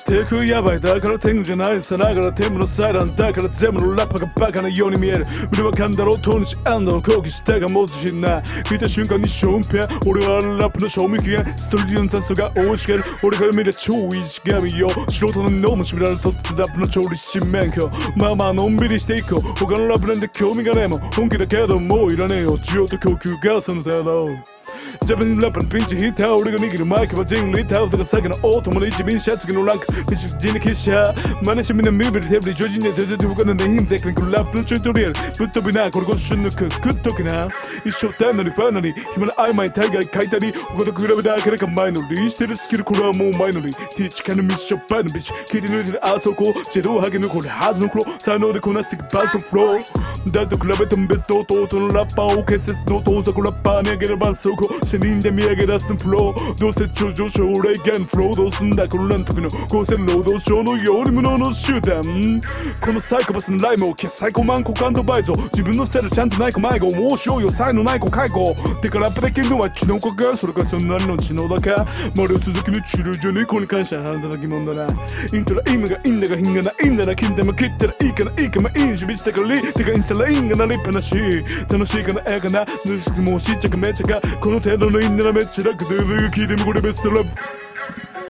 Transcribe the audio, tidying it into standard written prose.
テクやばいだから天狗じゃないさながら天狗のサイランだから全部のラッパがバカなように見える胸は噛んだろうと日安堵の好奇したが文字しない聞いた瞬間にションペン俺はラップの賞味期限ストリートの雑草が大しける俺から見りゃ超いいしがみよ素人の脳も締められとってラップの調理師免許まあまあのんびりしていこう他のラップなんて興味がねえもん本気だけどもういらねえよ需要と供給がその程度ジャパニーズラッパーのピンチヒッター俺が握るマイクはジンリーターだから先のオートマの一便車次のランクピシッジに結社真似しみなミビリテブリジョジネテテテ他のネヒムテクニックラップのチュートリアルぶっ飛びなこれこそ旬のく食っときな一生タイムなりファイナリー暇な曖昧大概書いたり他と比べた明らかマイノリーしてるスキルこれはもうマイノリーティーチカのミッションバイのビッシュ聞いて抜いてるあそこシェドウハゲのこれハズの黒才能でこなしていくバスのフロー誰と比べても別の弟のラッパーを結節の盗作ラッパーにあげればそこ死人で見上げ出すのフローどうせ頂上将来現フローどうすんだこの乱時の厚生労働省のように無能の集団このサイコパスのライムを消すサイコマンコカンドバイゾ自分のスタイルちゃんとない子迷子もうしようよ才のない子介護てかラップできるのは知能かかそれかそんなの知能だかマリオ続きの治療所に子に関してはあなたの疑問だなイントラ意味がいいんだが品がないんだな金玉切ったらいいかないいかまいいしびしたからりてかインスタラインがなりっぱなし楽しいかなええかなぬすくもうしっちゃかめっちゃかこの程度のいいならめっちゃ楽で聞いてみこれベストラップ